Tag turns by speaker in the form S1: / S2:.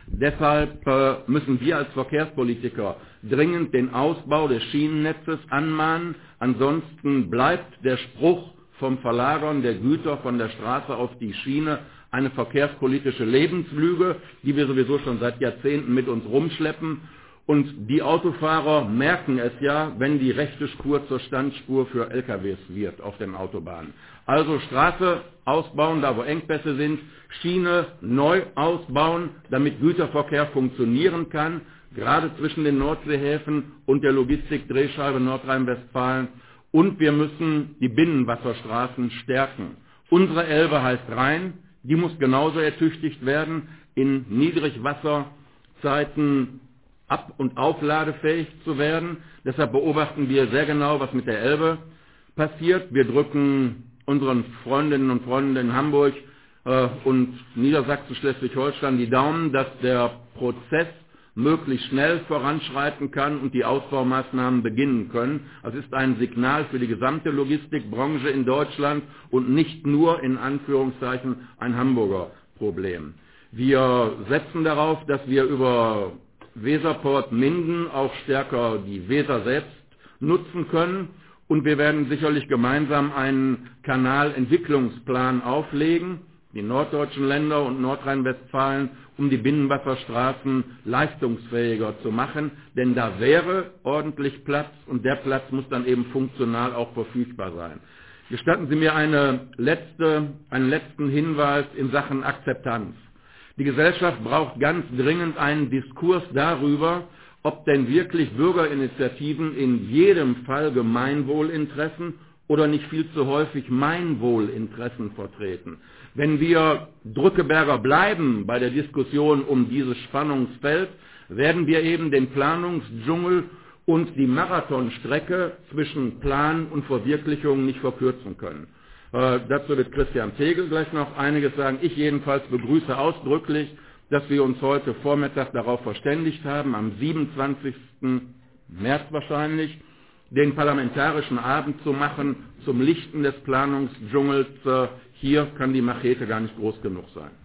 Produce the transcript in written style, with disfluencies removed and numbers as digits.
S1: Deshalb müssen wir als Verkehrspolitiker dringend den Ausbau des Schienennetzes anmahnen. Ansonsten bleibt der Spruch vom Verlagern der Güter von der Straße auf die Schiene eine verkehrspolitische Lebenslüge, die wir sowieso schon seit Jahrzehnten mit uns rumschleppen. Und die Autofahrer merken es ja, wenn die rechte Spur zur Standspur für LKWs wird auf den Autobahnen. Also Straße ausbauen, da wo Engpässe sind, Schiene neu ausbauen, damit Güterverkehr funktionieren kann, gerade zwischen den Nordseehäfen und der Logistikdrehscheibe Nordrhein-Westfalen. Und wir müssen die Binnenwasserstraßen stärken. Unsere Elbe heißt Rhein, die muss genauso ertüchtigt werden, in Niedrigwasserzeiten ab- und aufladefähig zu werden. Deshalb beobachten wir sehr genau, was mit der Elbe passiert. Wir drücken unseren Freundinnen und Freunden in Hamburg und Niedersachsen, Schleswig-Holstein die Daumen, dass der Prozess möglichst schnell voranschreiten kann und die Ausbaumaßnahmen beginnen können. Das ist ein Signal für die gesamte Logistikbranche in Deutschland und nicht nur in Anführungszeichen ein Hamburger Problem. Wir setzen darauf, dass wir über Weserport Minden auch stärker die Weser selbst nutzen können. Und wir werden sicherlich gemeinsam einen Kanalentwicklungsplan auflegen, die norddeutschen Länder und Nordrhein-Westfalen, um die Binnenwasserstraßen leistungsfähiger zu machen. Denn da wäre ordentlich Platz und der Platz muss dann eben funktional auch verfügbar sein. Gestatten Sie mir einen letzten Hinweis in Sachen Akzeptanz. Die Gesellschaft braucht ganz dringend einen Diskurs darüber, ob denn wirklich Bürgerinitiativen in jedem Fall Gemeinwohlinteressen oder nicht viel zu häufig Meinwohlinteressen vertreten. Wenn wir Drückeberger bleiben bei der Diskussion um dieses Spannungsfeld, werden wir eben den Planungsdschungel und die Marathonstrecke zwischen Plan und Verwirklichung nicht verkürzen können. Dazu wird Christian Tegel gleich noch einiges sagen. Ich jedenfalls begrüße ausdrücklich, dass wir uns heute Vormittag darauf verständigt haben, am 27. März wahrscheinlich, den parlamentarischen Abend zu machen zum Lichten des Planungsdschungels. Hier kann die Machete gar nicht groß genug sein.